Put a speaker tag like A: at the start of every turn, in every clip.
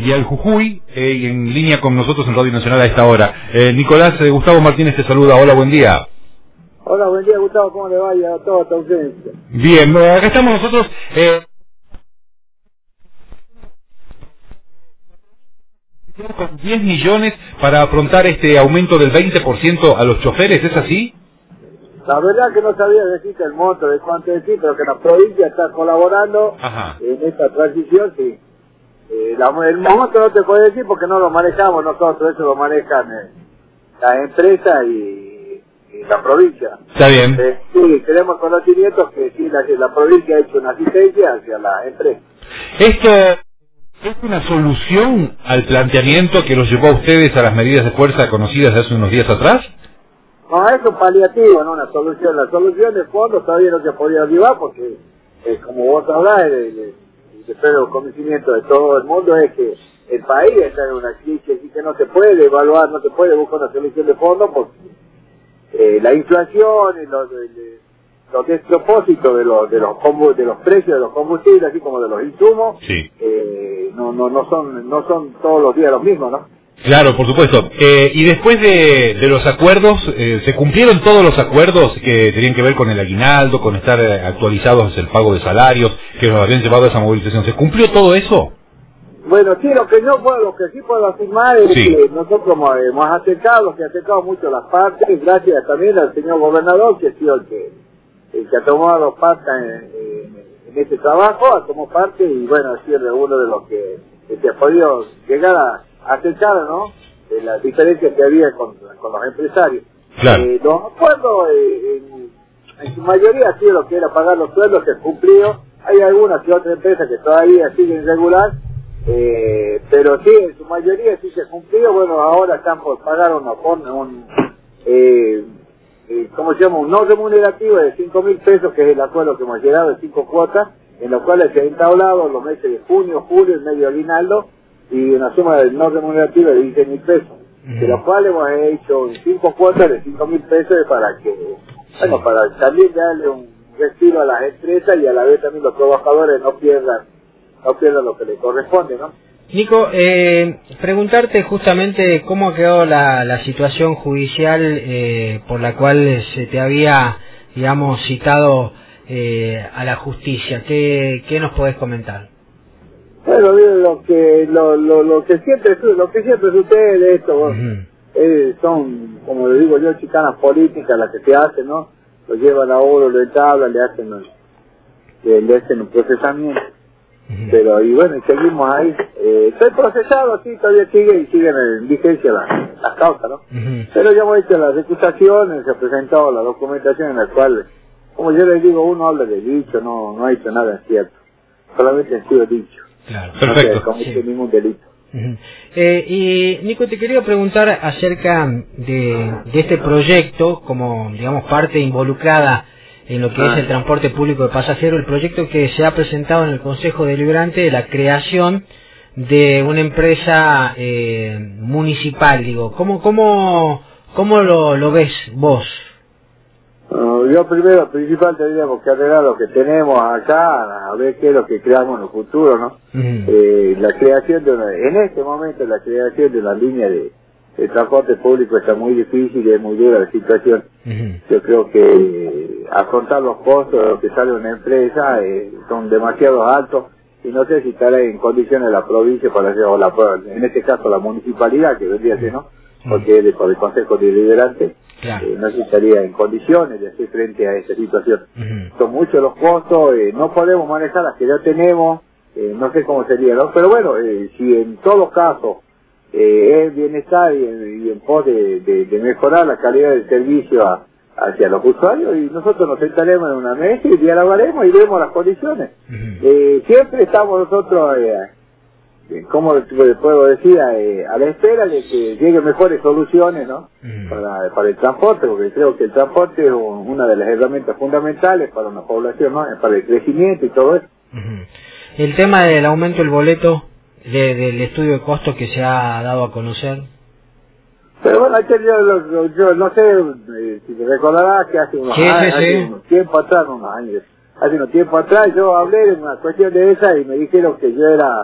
A: filial Jujuy, en línea con nosotros en Radio Nacional a esta hora. Nicolás, Gustavo Martínez te saluda. Hola, buen día.
B: Hola, buen día, Gustavo. ¿Cómo le vaya a toda tu ausencia?
A: Bien, acá estamos nosotros. Con 10 millones para afrontar este aumento del 20% a los choferes, ¿es así?
B: La verdad que no sabía decirte el monto de cuánto decir, pero que la provincia está colaborando.
A: Ajá.
B: En esta transición, sí. El monto no te puedo decir porque no lo manejamos nosotros, eso lo manejan las empresas y la provincia.
A: Está bien.
B: Sí, tenemos conocimientos que sí, la provincia ha hecho una asistencia hacia la empresa.
A: ¿Esto es una solución al planteamiento que los llevó a ustedes a las medidas de fuerza conocidas hace unos días atrás?
B: No, es un paliativo, no una solución. La solución de fondo todavía no se podía llevar porque, como vos hablás, el conocimiento de todo el mundo es que el país está en una crisis y que no se puede evaluar, no se puede buscar una solución de fondo porque la inflación y los despropósitos de los precios de los combustibles, así como de los insumos,
A: sí.
B: no son todos los días los mismos, ¿no?
A: Claro, por supuesto. Y después de los acuerdos, ¿se cumplieron todos los acuerdos que tenían que ver con el aguinaldo, con estar actualizados el pago de salarios, que nos habían llevado a esa movilización? ¿Se cumplió todo eso?
B: Bueno, sí, lo que sí puedo afirmar es que nosotros hemos acercado mucho las partes, gracias también al señor gobernador, que ha sido el que ha tomado parte en este trabajo, ha tomado parte y bueno, ha sido uno de los que ha podido llegar a acercar, ¿no?, de las diferencias que había con los empresarios.
A: Claro.
B: Los acuerdos, en su mayoría, ha sido lo que era pagar los sueldos, que cumplió. Hay algunas que otras empresas que todavía siguen irregular, pero sí, en su mayoría sí se cumplió. Bueno, ahora están por pagar ¿cómo se llama? Un no remunerativo de 5.000 pesos, que es el acuerdo que hemos llegado de 5 cuotas, en los cuales se ha entablado los meses de junio, julio, el medio aguinaldo, y una suma de no remunerativa de 15.000 pesos, de los cuales hemos hecho 5 cuotas de 5.000 pesos para que, bueno, para también darle un respiro a las empresas y a la vez también los trabajadores no pierdan lo que les corresponde, ¿no?
C: Nico, preguntarte justamente cómo ha quedado la situación judicial por la cual se te había, digamos, citado a la justicia. ¿Qué nos podés comentar?
B: Bueno, lo que siempre sucede esto, son, como le digo yo, chicanas políticas las que se hacen, ¿no? Lo llevan a uno, lo entablan, le hacen un procesamiento. Pero, y bueno, seguimos ahí. Estoy procesado, sí, todavía siguen en vigencia las causas, ¿no? Pero ya hemos hecho las recusaciones, se ha presentado la documentación en la cual, como yo les digo, uno habla de dicho, no ha hecho nada cierto. Solamente han sido dichos.
A: Claro, perfecto.
B: No se comete ningún delito.
C: Y Nico, te quería preguntar acerca de este proyecto, como digamos parte involucrada en lo que es el transporte público de pasajeros, el proyecto que se ha presentado en el Consejo Deliberante de la creación de una empresa municipal, digo, ¿cómo lo ves vos?
B: Yo primero, principal, tendríamos que arreglar lo que tenemos acá, a ver qué es lo que creamos en el futuro, ¿no? La creación en este momento, la creación de una línea de transporte público está muy difícil y es muy dura la situación. Yo creo que afrontar los costos de lo que sale una empresa son demasiado altos y no sé si estará en condiciones la provincia para hacer, en este caso la municipalidad, que vendría a ser, ¿no? Porque es por el Consejo Deliberante.
C: Claro.
B: No se estaría en condiciones de hacer frente a esta situación. Son muchos los costos, no podemos manejar las que ya tenemos, no sé cómo sería, ¿no? Pero bueno, si en todos los casos es bienestar y en pos de mejorar la calidad del servicio hacia los usuarios, y nosotros nos sentaremos en una mesa y dialogaremos y vemos las condiciones. Siempre estamos nosotros, ¿cómo puedo decir? A la espera de que lleguen mejores soluciones, ¿no? Para el transporte, porque creo que el transporte es una de las herramientas fundamentales para una población, ¿no? Para el crecimiento y todo eso.
C: El tema del aumento del boleto, del estudio de costos que se ha dado a conocer.
B: Pero bueno, yo no sé si te recordarás que hace unos años, hace unos tiempo atrás yo hablé de una cuestión de esa y me dijeron que yo era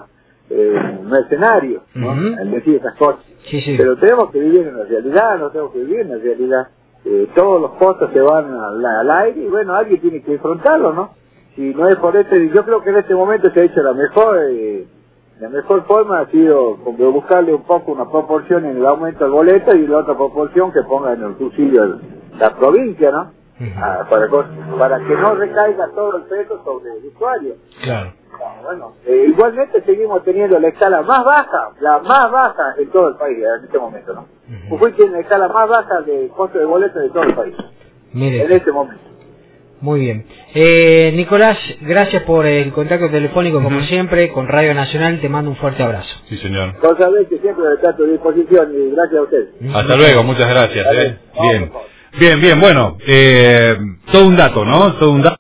B: mercenarios, ¿no? Al decir esas cosas. Pero tenemos que vivir en la realidad, no tenemos que vivir en la realidad. Todos los costos se van al aire y bueno, alguien tiene que afrontarlo, ¿no? Si no es por yo creo que en este momento se ha hecho la mejor forma ha sido como buscarle un poco una proporción en el aumento del boleto y la otra proporción que ponga en el subsidio la provincia, ¿no? Para que no recaiga todo el peso sobre el usuario.
C: Claro.
B: Bueno, igualmente seguimos teniendo la escala más baja en todo el país en este momento, ¿no? Jujuy tiene la escala más baja de costo de boleto de todo el país.
C: Mire.
B: En este momento.
C: Muy bien. Nicolás, gracias por el contacto telefónico como siempre con Radio Nacional. Te mando un fuerte abrazo.
A: Sí, señor.
B: Vos sabés que siempre está a tu disposición y gracias a usted.
A: Hasta luego, muchas gracias. Bien, bueno, todo un dato, ¿no? Todo un dato.